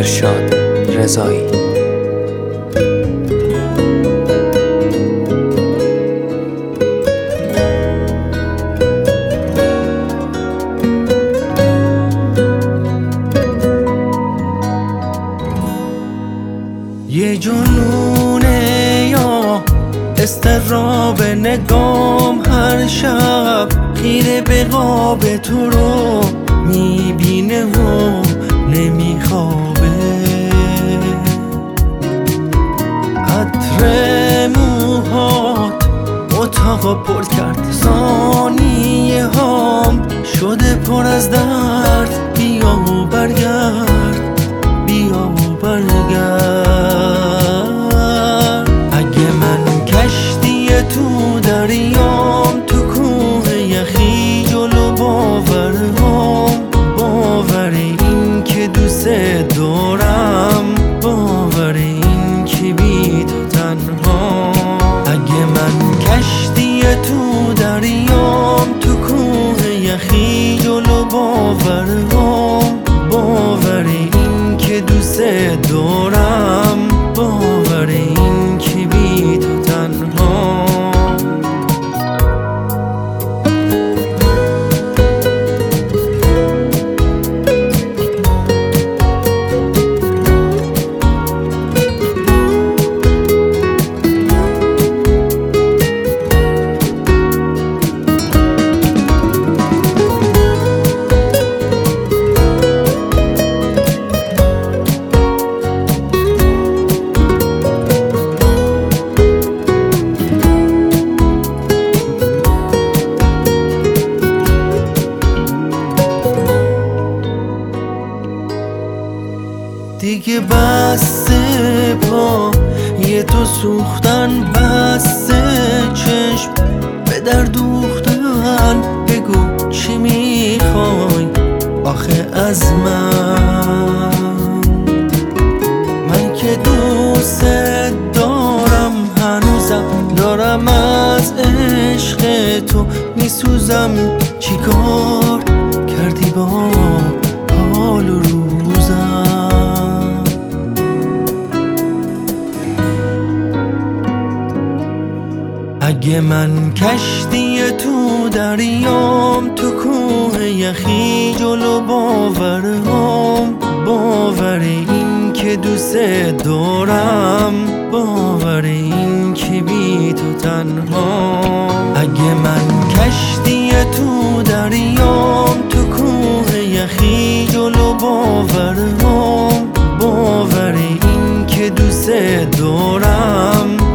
ارشاد رضایی. یه جنونه یا استراب نگام هر شب خیره به قاب تو رو میبینه و نمیخوابه. عطر موهات اتاقا پر کرد، ثانیه هام شده پر از درد. بیا و برگرد، بیا و برگرد. اگه من کشتی تو دریام، تو کوه یخی جلو باورهام، باور این که دوست دارم، باور این که بی تو تنها. اگه من کشتی تو دریام، تو کوه یخی جلو باورهام، باور این که دوست دارم، باور این که بی تو تنها. دیگه بسته پا یه تو سوختن، بسته چشم به در دوختن. بگو چی میخوای آخه از من که دوست دارم، هنوزم دارم از عشق تو میسوزم. چیکار کردی با حال و روزم؟ اگه من کشتی تو دریام، تو کوه یخی جلو باورهام، باور این که دوست دارم، باور این که بی تو تنها. اگه من کشتی تو دریام، تو کوه یخی جلو باورهام، باور این که دوست دارم،